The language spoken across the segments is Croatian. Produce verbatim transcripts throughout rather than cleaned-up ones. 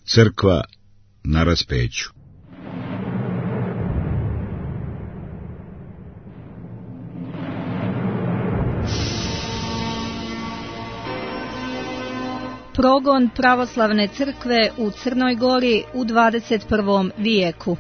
Crkva na raspeću. Progon pravoslavne crkve u Crnoj Gori u dvadeset prvom vijeku.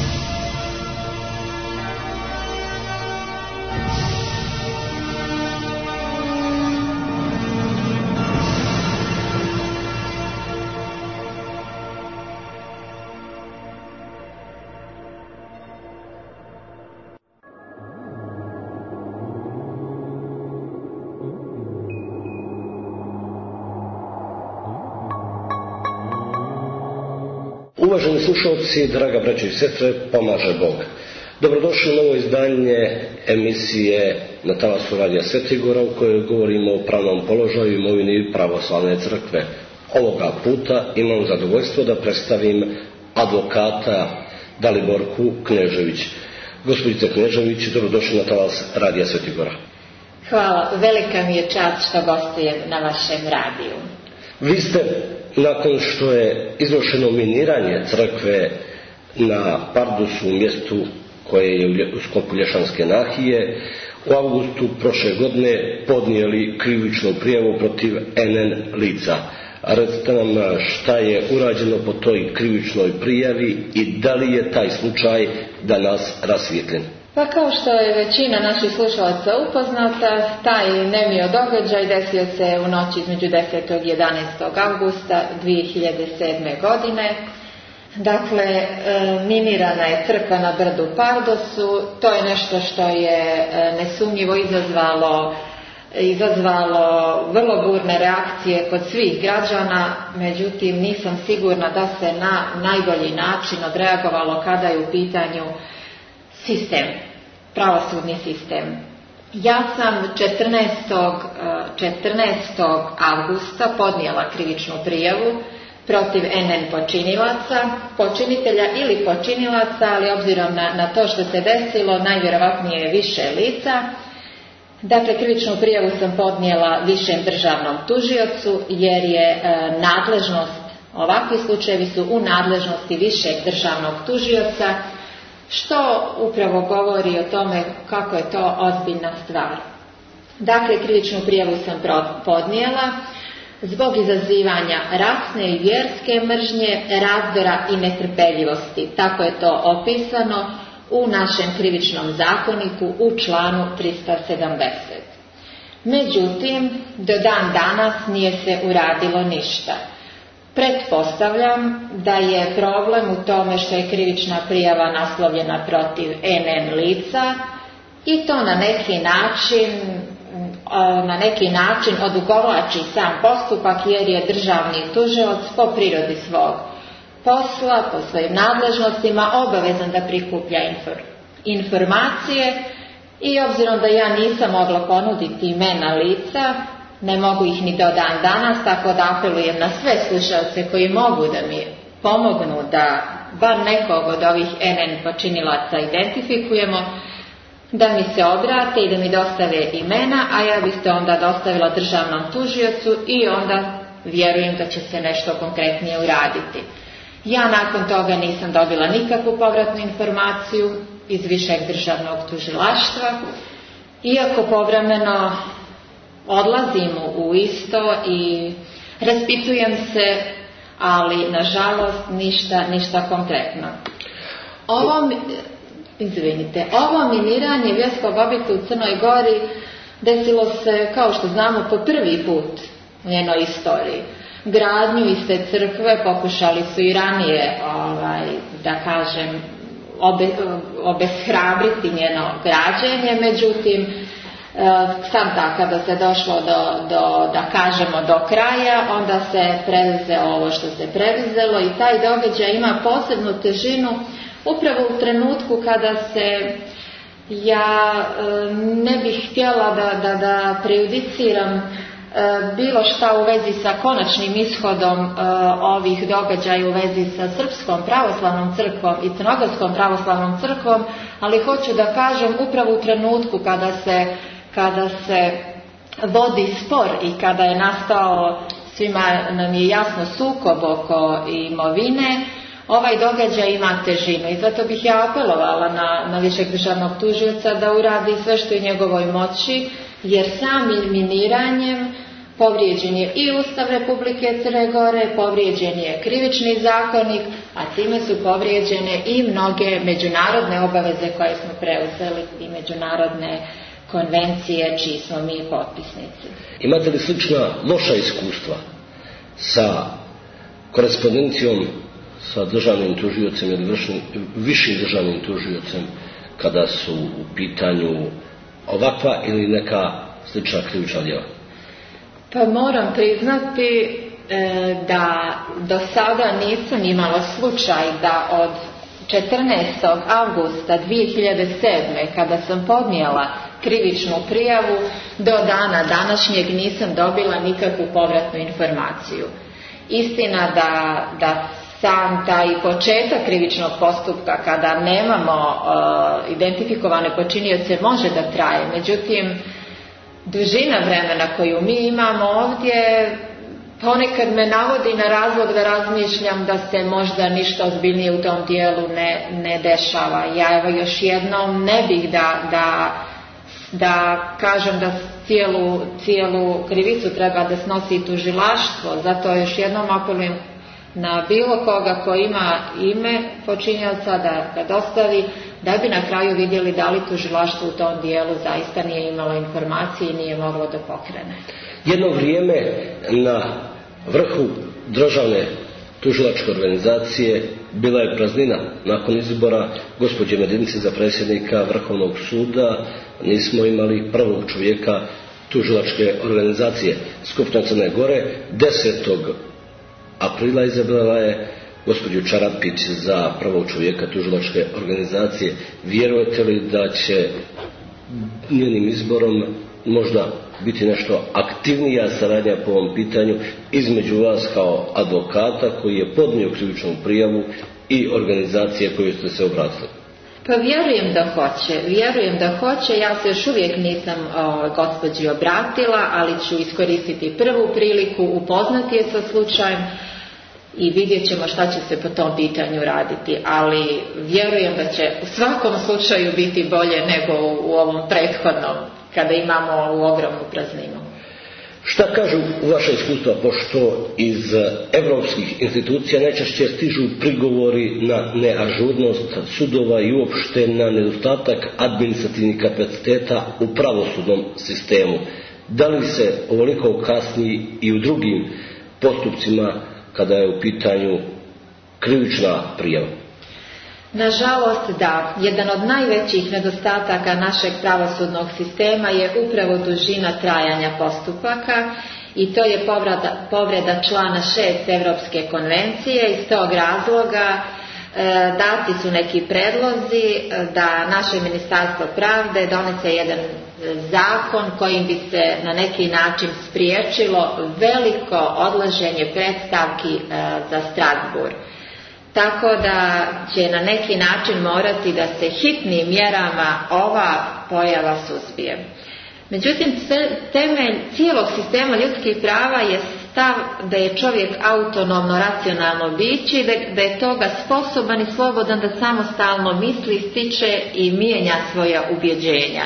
Uvaženi slušalci, draga braćo i sestre, pomaže Bog. Dobrodošli u novo izdanje emisije na talasu Radija Svetigora u kojoj govorimo o pravnom položaju imovini pravoslavne crkve. Ovoga puta imam zadovoljstvo da predstavim advokata Daliborku Knežević. Gospođice Knežević, dobrodošli na talas Radija Svetigora. Hvala, velika mi je čast što gostujem na vašem radiju. Vi ste, nakon što je izvršeno miniranje crkve na Pardusu, u mjestu koje je u sklopu Lješanske nahije, u avgustu prošle godine podnijeli krivičnu prijavu protiv en en lica. Recite nam šta je urađeno po toj krivičnoj prijavi i da li je taj slučaj danas rasvijetljen? Pa kao što je većina naših slušalaca upoznata, taj nemio događaj desio se u noći između desetog i jedanaestog avgusta dvije hiljade sedme. godine. Dakle, minirana je crkva na brdu Pardosu. To je nešto što je nesumnjivo izazvalo, izazvalo vrlo burne reakcije kod svih građana, međutim nisam sigurna da se na najbolji način odreagovalo kada je u pitanju sistem, pravosudni sistem. Ja sam četrnaestog avgusta podnijela krivičnu prijavu protiv en en počinilaca, počinitelja ili počinilaca, ali obzirom na, na to što se desilo, najvjerovatnije više lica. Dakle, krivičnu prijavu sam podnijela višem državnom tužiocu, jer je e, nadležnost, ovakvi slučajevi su u nadležnosti višeg državnog tužioca, što upravo govori o tome kako je to ozbiljna stvar. Dakle, krivičnu prijavu sam podnijela zbog izazivanja rasne i vjerske mržnje, razdora i netrpeljivosti. Tako je to opisano u našem krivičnom zakoniku u članu trista sedamdeset. Međutim, do dan danas nije se uradilo ništa. Pretpostavljam da je problem u tome što je krivična prijava naslovljena protiv en en lica i to na neki način na neki način odugovlači sam postupak, jer je državni tužilac po prirodi svog posla, po svojim nadležnostima obavezan da prikuplja informacije i obzirom da ja nisam mogla ponuditi imena lica, ne mogu ih ni do dan danas, tako da apelujem na sve slušalce koji mogu da mi pomognu da bar nekog od ovih en en počinilaca identifikujemo, da mi se obrate i da mi dostave imena, a ja bih to onda dostavila državnom tužiocu i onda vjerujem da će se nešto konkretnije uraditi. Ja nakon toga nisam dobila nikakvu povratnu informaciju iz višeg državnog tužilaštva, iako povremeno odlazim u isto i raspitujem se, ali nažalost ništa, ništa konkretno. Ovo, izvinite, ovo miniranje vjerskog objekta u Crnoj Gori desilo se, kao što znamo, po prvi put u njenoj istoriji. Gradnju iste crkve pokušali su i ranije, ovaj, da kažem, obe, obeshrabriti njeno građenje, međutim, sam tako kada se došlo do, do, da kažemo, do kraja, onda se preuzelo ovo što se preuzelo i taj događaj ima posebnu težinu upravo u trenutku kada se ja ne bih htjela da, da, da prejudiciram bilo šta u vezi sa konačnim ishodom ovih događaja u vezi sa Srpskom pravoslavnom crkvom i Crnogorskom pravoslavnom crkvom, ali hoću da kažem upravo u trenutku kada se, kada se vodi spor i kada je nastao svima nam je jasno sukob oko imovine, ovaj događaj ima težinu i zato bih ja apelovala na, na višeg državnog tužioca da uradi sve što je u njegovoj moći, jer samim miniranjem povrijeđen je i Ustav Republike Crne Gore, povrijeđen je krivični zakonik, a time su povrijeđene i mnoge međunarodne obaveze koje smo preuzeli i međunarodne konvencije čiji smo mi potpisnici. Imate li slična loša iskustva sa korespondencijom sa državnim tužiocem ili višim državnim tužiocem kada su u pitanju ovakva ili neka slična krivična djela? Pa moram priznati e, da do sada nisam imala slučaj da od četrnaestog avgusta dvije hiljade sedme kada sam podnijela krivičnu prijavu do dana današnjeg nisam dobila nikakvu povratnu informaciju. Istina da, da sam taj početak krivičnog postupka kada nemamo uh, identifikovane počinioce može da traje, međutim dužina vremena koju mi imamo ovdje ponekad me navodi na razlog da razmišljam da se možda ništa ozbiljnije u tom dijelu ne, ne dešava. Ja evo još jednom ne bih da, da, da kažem da cijelu, cijelu krivicu treba da snosi tužilaštvo, zato još jednom apelujem na bilo koga ko ima ime počinioca da ga dostavi, da bi na kraju vidjeli da li tužilaštvo u tom dijelu zaista nije imalo informacije i nije moglo da pokrene. Jedno vrijeme na vrhu državne tužilačke organizacije bila je praznina. Nakon izbora gospođe Medinice za predsjednika Vrhovnog suda nismo imali prvog čovjeka tužilačke organizacije. Skupština Crne Gore desetog aprila izabrala je gospođu Čarapić za prvog čovjeka tužilačke organizacije. Vjerujete li da će njenim izborom možda biti nešto aktivnija saradnja po ovom pitanju između vas kao advokata koji je podnio krivičnu prijavu i organizacije koju ste se obratili? Pa vjerujem da hoće, vjerujem da hoće. Ja se još uvijek nisam o, gospođi obratila, ali ću iskoristiti prvu priliku, upoznati je sa slučajem i vidjet ćemo šta će se po tom pitanju raditi, ali vjerujem da će u svakom slučaju biti bolje nego u, u ovom prethodnom, kada imamo ovu ogromnu prazninu. Šta kažu vaša iskustva, pošto iz evropskih institucija najčešće stižu prigovori na neažurnost sudova i uopšte na nedostatak administrativnih kapaciteta u pravosudnom sistemu? Da li se ovoliko kasni i u drugim postupcima kada je u pitanju krivična prijava? Nažalost da, jedan od najvećih nedostataka našeg pravosudnog sistema je upravo dužina trajanja postupaka i to je povreda, povreda člana šest Europske konvencije. Iz tog razloga e, dati su neki predlozi da naše Ministarstvo pravde donese jedan zakon kojim bi se na neki način spriječilo veliko odlaženje predstavki e, za Strasbourg. Tako da će na neki način morati da se hitnim mjerama ova pojava suzbije. Međutim, temelj cijelog sistema ljudskih prava je stav da je čovjek autonomno, racionalno biće, da, da je toga sposoban i slobodan da samostalno misli, stiče i mijenja svoja ubjeđenja.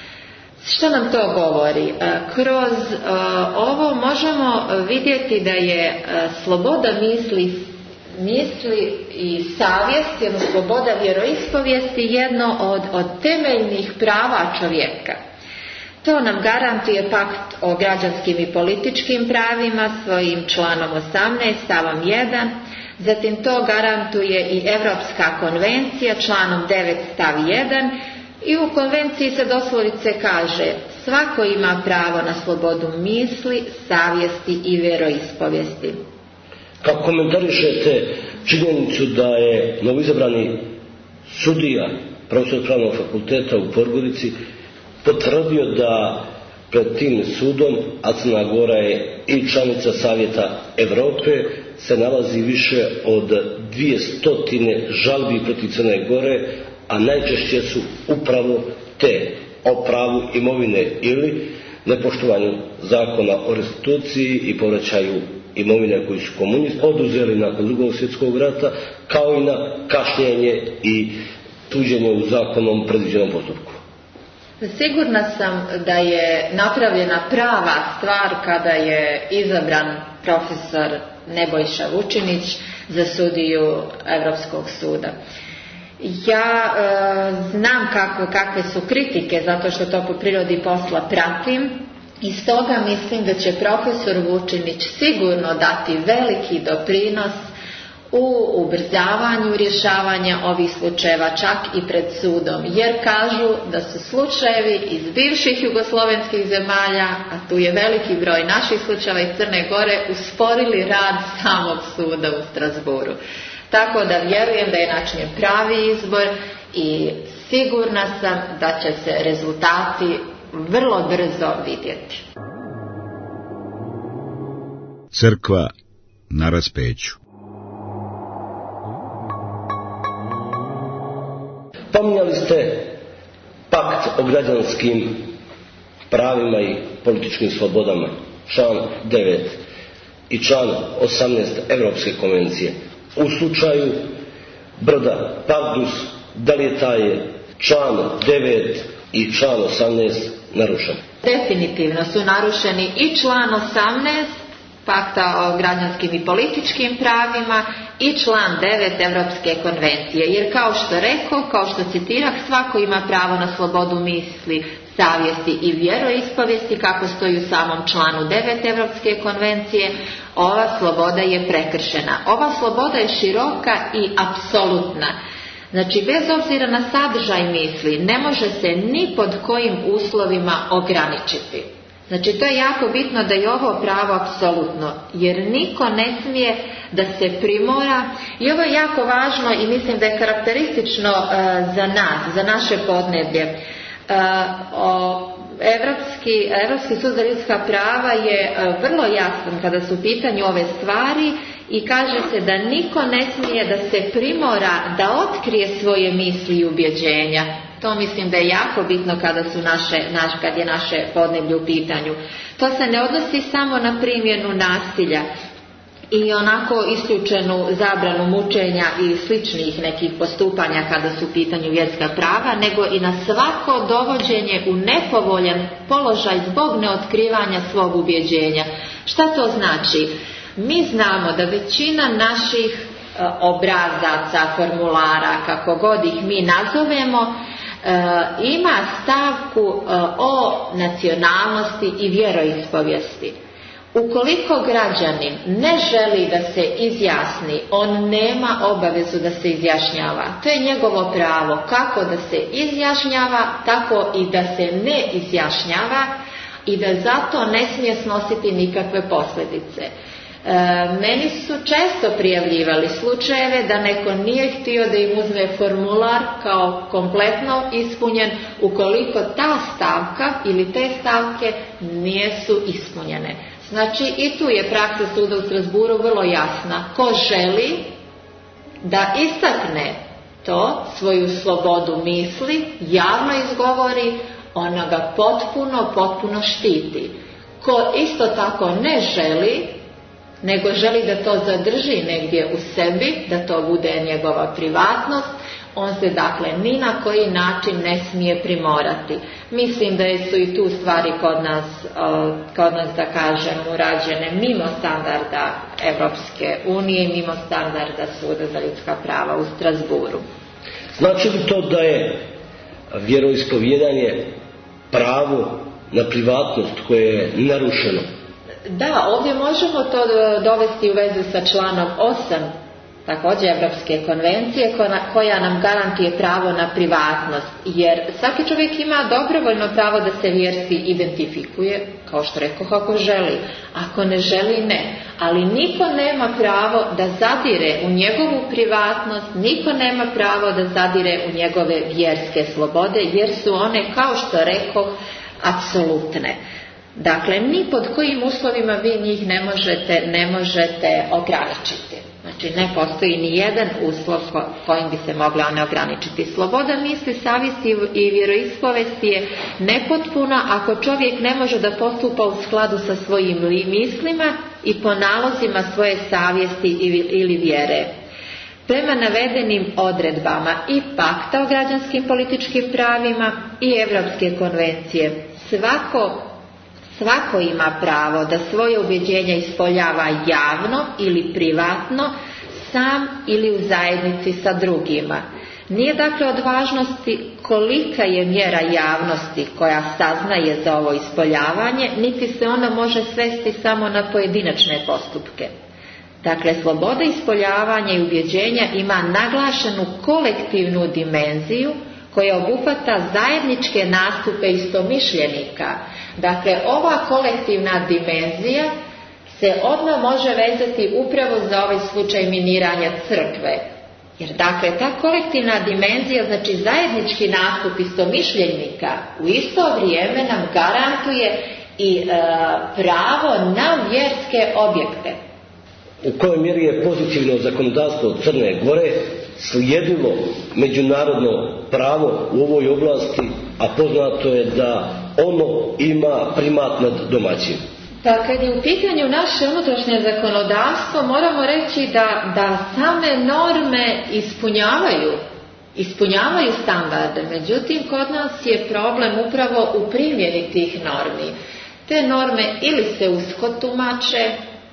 Što nam to govori? Kroz ovo možemo vidjeti da je sloboda misli misli i savjest, jedno sloboda vjeroispovijesti jedno od, od temeljnih prava čovjeka. To nam garantuje pakt o građanskim i političkim pravima svojim članom osamnaest stavom jedan, zatim to garantuje i Europska konvencija članom devet stav jedan i u konvenciji se doslovce kaže svako ima pravo na slobodu misli, savjesti i vjeroispovijesti. Kako komentarišete činjenicu da je novoizabrani sudija Pravosudnog pravnog fakulteta u Podgorici potvrdio da pred tim sudom, a Crna Gora je i članica Savjeta Europe, se nalazi više od dvjesto žalbi protiv Crne Gore, a najčešće su upravo te o pravu imovine ili nepoštovanju zakona o restituciji i povraćaju imovine koju su komunisti oduzeli nakon drugog svjetskog rata, kao i na kašnjenje i tuđenje u zakonom predviđenom postupku. Sigurna sam da je napravljena prava stvar kada je izabran profesor Nebojša Vučinić za sudiju Europskog suda. Ja e, znam kakve, kakve su kritike, zato što to po prirodi posla pratim, i stoga mislim da će profesor Vučinić sigurno dati veliki doprinos u ubrzavanju rješavanja ovih slučajeva, čak i pred sudom, jer kažu da su slučajevi iz bivših jugoslovenskih zemalja, a tu je veliki broj naših slučajeva iz Crne Gore, usporili rad samog suda u Strasburu. Tako da vjerujem da je načinjen pravi izbor i sigurna sam da će se rezultati vrlo brzo vidjeti. Crkva na raspeću. Pominjali ste pakt o građanskim pravima i političkim slobodama, član devet i član osamnaest Europske konvencije. U slučaju broda Pardus, da li je taj član devet i član osamnaest narušen? Definitivno su narušeni i član osamnaest pakta o građanskim i političkim pravima i član devet Europske konvencije. Jer kao što rekao, kao što citirah, svako ima pravo na slobodu misli, savjesti i vjeroispovijesti, kako stoji u samom članu devet Europske konvencije. Ova sloboda je prekršena. Ova sloboda je široka i apsolutna. Znači, bez obzira na sadržaj misli, ne može se ni pod kojim uslovima ograničiti. Znači, to je jako bitno da je ovo pravo apsolutno, jer niko ne smije da se primora, i ovo je jako važno i mislim da je karakteristično uh, za nas, za naše podneblje. Uh, o, Evropski, Evropski sud za ljudska prava je uh, vrlo jasan kada su u pitanju ove stvari i kaže se da niko ne smije da se primora da otkrije svoje misli i ubjeđenja. To mislim da je jako bitno kada su naše, naš, kad je naše podneblje u pitanju. To se ne odnosi samo na primjenu nasilja i onako isključenu zabranu mučenja i sličnih nekih postupanja kada su u pitanju vjerska prava, nego i na svako dovođenje u nepovoljan položaj zbog neotkrivanja svog ubjeđenja. Šta to znači? Mi znamo da većina naših e, obrazaca, formulara, kako god ih mi nazovemo, E, ima stavku e, o nacionalnosti i vjeroispovijesti. Ukoliko građanin ne želi da se izjasni, on nema obavezu da se izjašnjava. To je njegovo pravo, kako da se izjašnjava, tako i da se ne izjašnjava, i da zato ne smije snositi nikakve posljedice. E, meni su često prijavljivali slučajeve da neko nije htio da im uzme formular kao kompletno ispunjen ukoliko ta stavka ili te stavke nisu ispunjene. Znači, i tu je praksa suda u Strasburu vrlo jasna. Ko želi da istakne to, svoju slobodu misli, javno izgovori, ona ga potpuno, potpuno štiti. Ko isto tako ne želi, nego želi da to zadrži negdje u sebi, da to bude njegova privatnost, on se dakle ni na koji način ne smije primorati. Mislim da su i tu stvari kod nas, kod nas da kažem, urađene mimo standarda Evropske unije i mimo standarda Suda za ljudska prava u Strasburu. Znači li to da je vjeroispovjedanje pravo na privatnost koje je narušeno? Da, ovdje možemo to dovesti u vezu sa članom osam također Evropske konvencije koja nam garantuje pravo na privatnost, jer svaki čovjek ima dobrovoljno pravo da se vjerski identifikuje, kao što rekoh, ako želi. Ako ne želi, ne. Ali niko nema pravo da zadire u njegovu privatnost, niko nema pravo da zadire u njegove vjerske slobode, jer su one, kao što rekoh, apsolutne. Dakle, ni pod kojim uslovima vi njih ne možete, ne možete ograničiti. Znači, ne postoji ni jedan uslov kojim bi se mogla one ograničiti. Sloboda misli, savjesti i vjeroispovesti je nepotpuna ako čovjek ne može da postupa u skladu sa svojim mislima i po nalozima svoje savjesti ili vjere. Prema navedenim odredbama i pakta o građanskim političkim pravima i Europske konvencije, svako, svako ima pravo da svoje ubjeđenja ispoljava javno ili privatno, sam ili u zajednici sa drugima. Nije dakle od važnosti kolika je mjera javnosti koja saznaje za ovo ispoljavanje, niti se ona može svesti samo na pojedinačne postupke. Dakle, sloboda ispoljavanja i ubjeđenja ima naglašenu kolektivnu dimenziju koja obuhvata zajedničke nastupe istomišljenika. Dakle, ova kolektivna dimenzija se odmah može vezati upravo za ovaj slučaj miniranja crkve. Jer dakle, ta kolektivna dimenzija, znači zajednički nastup istomišljenika, u isto vrijeme nam garantuje i e, pravo na vjerske objekte. U kojoj mjeri je pozitivno zakonodavstvo Crne Gore slijedilo međunarodno pravo u ovoj oblasti, a poznato je da ono ima primat nad domaćim? Pa kad je u pitanju naše unutrašnje zakonodavstvo, moramo reći da, da same norme ispunjavaju, ispunjavaju standarde. Međutim, kod nas je problem upravo u primjeni tih normi. Te norme ili se usko tumače,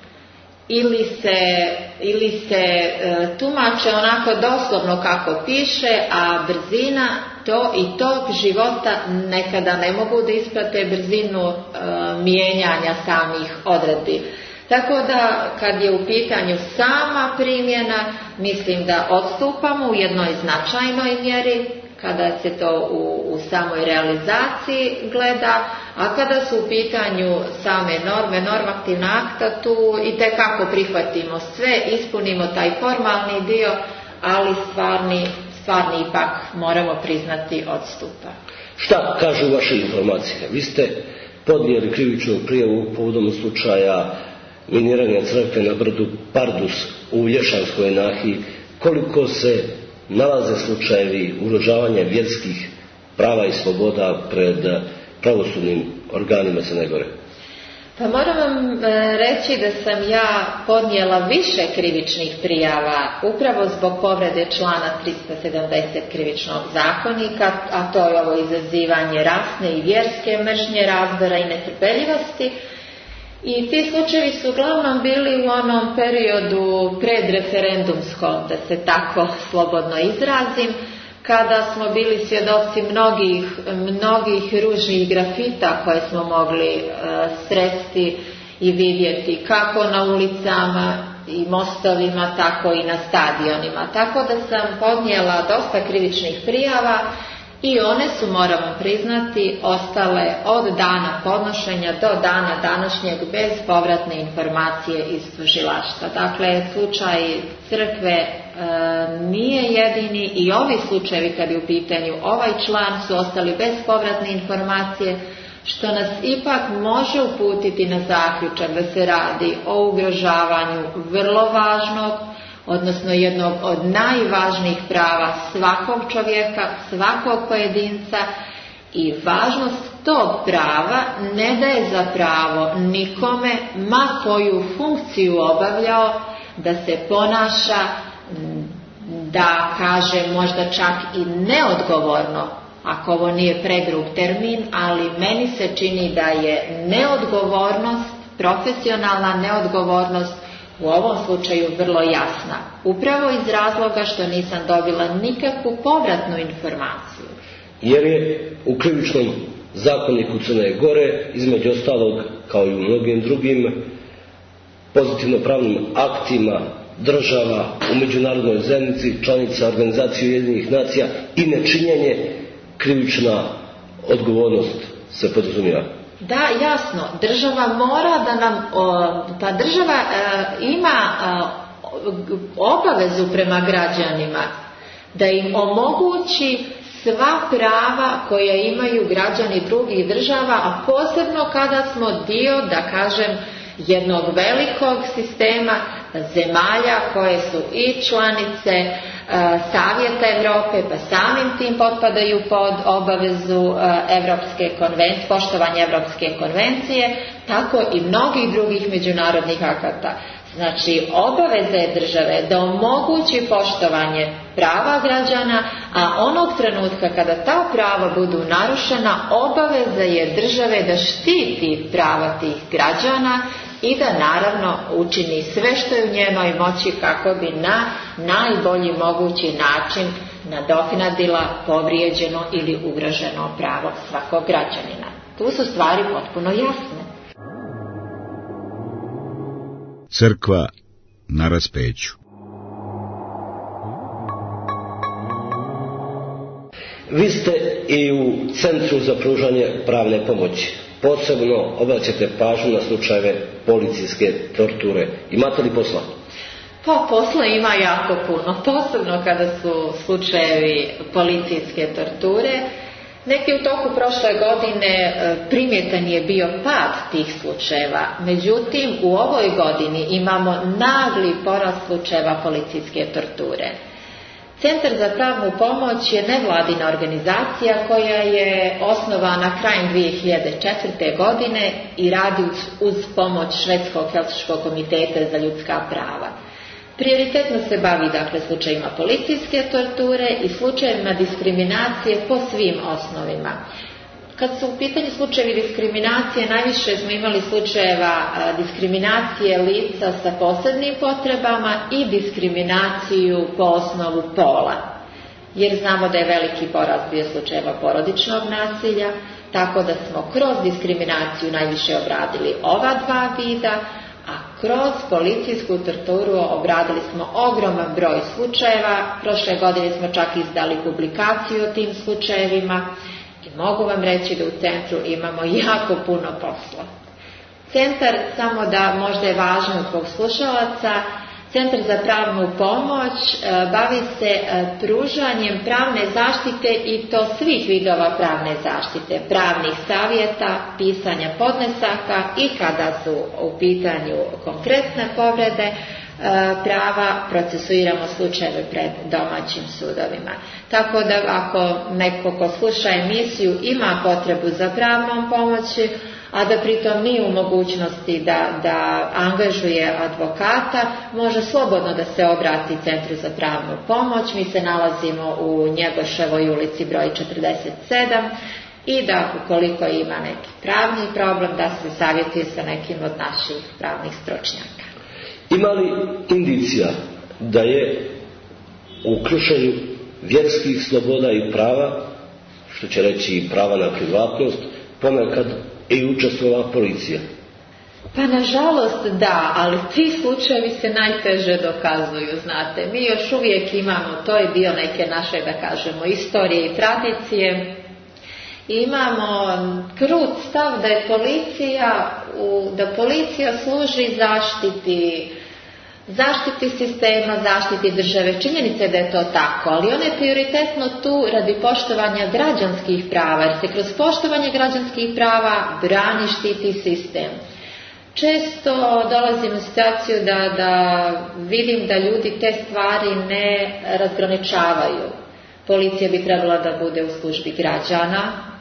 ili se, ili se e, tumače onako doslovno kako piše, a brzina to i tog života nekada ne mogu da isprate brzinu e, mijenjanja samih odredbi. Tako da kad je u pitanju sama primjena, mislim da odstupamo u jednoj značajnoj mjeri kada se to u, u samoj realizaciji gleda, a kada su u pitanju same norme, normativna akta, tu i tekako prihvatimo sve, ispunimo taj formalni dio, ali stvarni, stvarni ipak moramo priznati odstupa. Šta kažu vaše informacije? Vi ste podnijeli krivičnu prijavu povodom slučaja miniranja crkve na brdu Pardus u Lješanskoj nahiji. Koliko se nalaze slučajevi ugrožavanja vjerskih prava i sloboda pred pravosudnim organima Crne Gore? Pa moram vam reći da sam ja podnijela više krivičnih prijava upravo zbog povrede člana tristo sedamdeset krivičnog zakonika, a to je ovo izazivanje rasne i vjerske mržnje, razdora i netrpeljivosti. I ti slučajevi su uglavnom bili u onom periodu predreferendumskom, da se tako slobodno izrazim, kada smo bili svjedoci mnogih, mnogih ružnih grafita koje smo mogli uh, sresti i vidjeti kako na ulicama i mostovima, tako i na stadionima. Tako da sam podnijela dosta krivičnih prijava i one su, moramo priznati, ostale od dana podnošenja do dana današnjeg bez povratne informacije iz tužilaštva. Dakle, slučaj crkve e, nije jedini i ovi slučajevi kad je u pitanju ovaj član su ostali bez povratne informacije, što nas ipak može uputiti na zaključak da se radi o ugrožavanju vrlo važnog, odnosno jednog od najvažnijih prava svakog čovjeka, svakog pojedinca, i važnost tog prava ne daje za pravo nikome, ma koju funkciju obavljao, da se ponaša, da kaže možda čak i neodgovorno, ako ovo nije pregrub termin, ali meni se čini da je neodgovornost, profesionalna neodgovornost u ovom slučaju vrlo jasna. Upravo iz razloga što nisam dobila nikakvu povratnu informaciju. Jer je u krivičnom zakoniku Crne Gore, između ostalog, kao i u mnogim drugim pozitivno pravnim aktima država u međunarodnoj zajednici, članica Organizacije Ujedinjenih nacija, i nečinjenje, krivična odgovornost se podrazumijeva. Da, jasno, država mora da nam, ta država e, ima e, obavezu prema građanima da im omogući sva prava koja imaju građani drugih država, a posebno kada smo dio, da kažem, jednog velikog sistema, zemalja koje su i članice Savjeta Europe, pa samim tim potpadaju pod obavezu Evropske konvencije, poštovanja Evropske konvencije, tako i mnogih drugih međunarodnih akata. Znači, obaveza je države da omogući poštovanje prava građana, a onog trenutka kada ta prava budu narušena, obaveza je države da štiti prava tih građana i da naravno učini sve što je u njenoj moći kako bi na najbolji mogući način nadoknadila povrijeđeno ili ugroženo pravo svakog građanina. Tu su stvari potpuno jasne. Crkva na raspeću. Vi ste i u Centru za pružanje pravne pomoći. Posebno obraćate pažnju na slučajeve policijske torture. Imate li posla? Pa posla ima jako puno, posebno kada su slučajevi policijske torture. Neki u toku prošle godine primjetan je bio pad tih slučajeva, međutim u ovoj godini imamo nagli porast slučajeva policijske torture. Centar za pravnu pomoć je nevladina organizacija koja je osnovana krajem dvije hiljade četvrte. godine i radi uz pomoć Švedskog helsinškog komiteta za ljudska prava. Prioritetno se bavi dakle slučajima policijske torture i slučajevima diskriminacije po svim osnovima. Kad su u pitanju slučajevi diskriminacije, najviše smo imali slučajeva diskriminacije lica sa posebnim potrebama i diskriminaciju po osnovu pola. Jer znamo da je veliki porast bio slučajeva porodičnog nasilja, tako da smo kroz diskriminaciju najviše obradili ova dva vida, a kroz policijsku torturu obradili smo ogroman broj slučajeva. Prošle godine smo čak izdali publikaciju o tim slučajevima i mogu vam reći da u centru imamo jako puno posla. Centar, samo da možda je važno zbog slušalaca, Centar za pravnu pomoć bavi se pružanjem pravne zaštite i to svih vidova pravne zaštite, pravnih savjeta, pisanja podnesaka i kada su u pitanju konkretne povrede prava, procesuiramo slučajeve pred domaćim sudovima. Tako da ako neko ko sluša emisiju ima potrebu za pravnom pomoći, a da pritom nije u mogućnosti da, da angažuje advokata, može slobodno da se obrati Centru za pravnu pomoć. Mi se nalazimo u Njegoševoj ulici broj četrdeset sedam i da ukoliko ima neki pravni problem da se savjetuje sa nekim od naših pravnih stručnjaka. Ima li indicija da je u kršenju vjerskih sloboda i prava, što će reći i prava na privatnost, ponekad i učestvovala policija? Pa nažalost da, ali ti slučajevi se najteže dokazuju, znate. Mi još uvijek imamo, to je dio neke naše, da kažemo, istorije i tradicije. Imamo krut stav da je policija, da policija služi zaštiti zaštiti sistema, zaštiti države. Činjenica je da je to tako, ali ona je prioritetno tu radi poštovanja građanskih prava, jer se kroz poštovanje građanskih prava brani, štiti sistem. Često dolazim u situaciju da, da vidim da ljudi te stvari ne razgraničavaju. Policija bi trebala da bude u službi građana,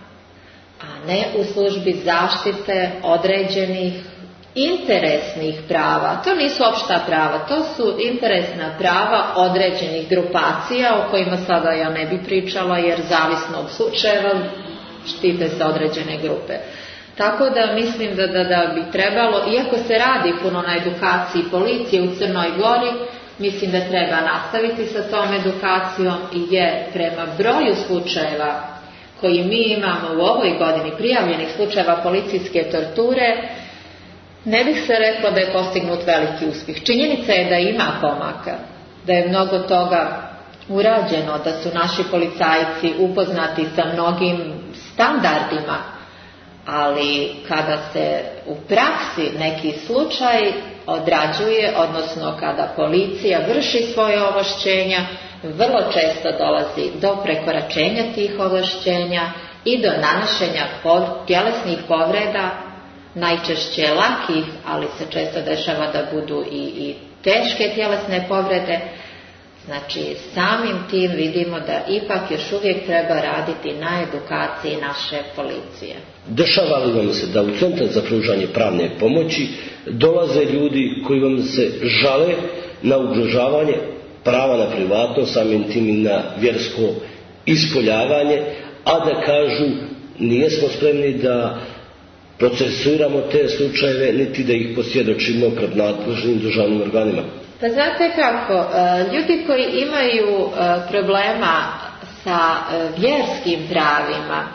a ne u službi zaštite određenih interesnih prava. To nisu opšta prava, to su interesna prava određenih grupacija o kojima sada ja ne bi pričala, jer zavisno od slučajeva štite se određene grupe. Tako da mislim da, da, da bi trebalo, iako se radi puno na edukaciji policije u Crnoj Gori, mislim da treba nastaviti sa tom edukacijom, jer prema broju slučajeva koji mi imamo u ovoj godini, prijavljenih slučajeva policijske torture, ne bih se rekla da je postignut veliki uspjeh. Činjenica je da ima pomaka, da je mnogo toga urađeno, da su naši policajci upoznati sa mnogim standardima, ali kada se u praksi neki slučaj odrađuje, odnosno kada policija vrši svoje ovlašćenja, vrlo često dolazi do prekoračenja tih ovlašćenja i do nanošenja tjelesnih povreda, najčešće lakih, ali se često dešava da budu i, i teške tjelesne povrede. Znači, samim tim vidimo da ipak još uvijek treba raditi na edukaciji naše policije. Dešava li vam se da u Centar za pružanje pravne pomoći dolaze ljudi koji vam se žale na ugrožavanje prava na privatnost, samim tim i na vjersko ispoljavanje, a da kažu nijesmo spremni da procesuiramo te slučajeve, niti da ih posvjedočimo pred nadležnim državnim organima? Pa znate kako, ljudi koji imaju problema sa vjerskim pravima,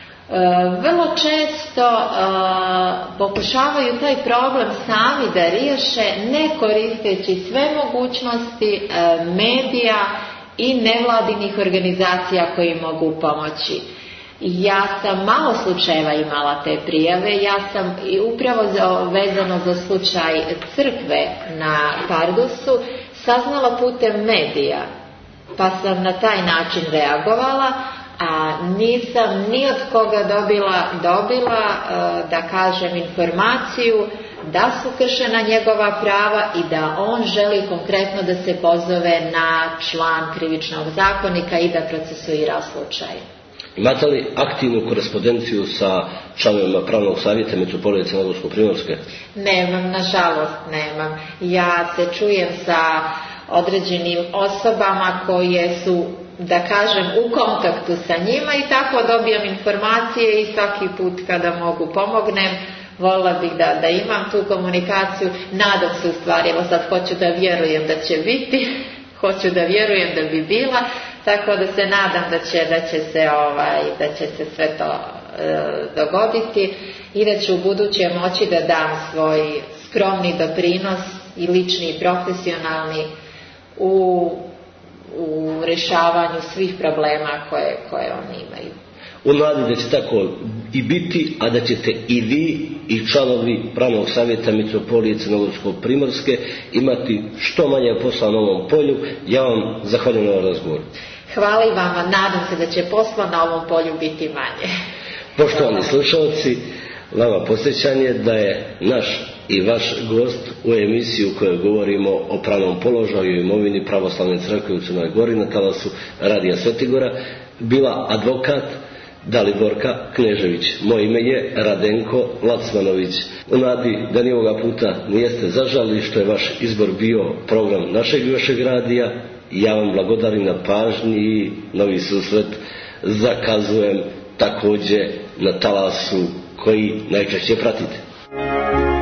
vrlo često pokušavaju taj problem sami da riješe, ne koristeći sve mogućnosti medija i nevladinih organizacija koji mogu pomoći. Ja sam malo slučajeva imala te prijave, ja sam i upravo za, vezano za slučaj crkve na Pardusu saznala putem medija, pa sam na taj način reagovala, a nisam ni od koga dobila, dobila da kažem informaciju da su kršena njegova prava i da on želi konkretno da se pozove na član krivičnog zakonika i da procesuira slučaj. Imate li aktivnu korespondenciju sa članovima pravnog savjeta metropolije Crnogorsko-primorske? Nemam, nažalost nemam. Ja se čujem sa određenim osobama koje su, da kažem, u kontaktu sa njima i tako dobijam informacije i svaki put kada mogu pomognem. Volila bih da, da imam tu komunikaciju. Nadam se u stvari, evo sad hoću da vjerujem da će biti, hoću da vjerujem da bi bila, tako da se nadam da će, da će, se, ovaj, da će se sve to e, dogoditi i da ću u buduće moći da dam svoj skromni doprinos i lični i profesionalni u, u rješavanju svih problema koje, koje oni imaju. U nadi da će tako i biti, a da ćete i vi i članovi pravnog savjeta metropolije Crnogorsko-primorske imati što manje posla na ovom polju, ja vam zahvaljujem na ovom razgovoru. Hvala i vama, nadam se da će posla na ovom polju biti manje. Poštovani slušalci, vama posjećanje da je naš i vaš gost u emisiji u kojoj govorimo o pravnom položaju i imovini Pravoslavne crkve u Crnoj Gori na talasu Radija Svetigora bila advokat Daliborka Knežević. Moje ime je Radenko Lacmanović. U nadi da ni ovoga puta nijeste zažali što je vaš izbor bio program našeg i vašeg radija, ja vam blagodarim na pažnji i novi susret zakazujem također na talasu koji najčešće pratite.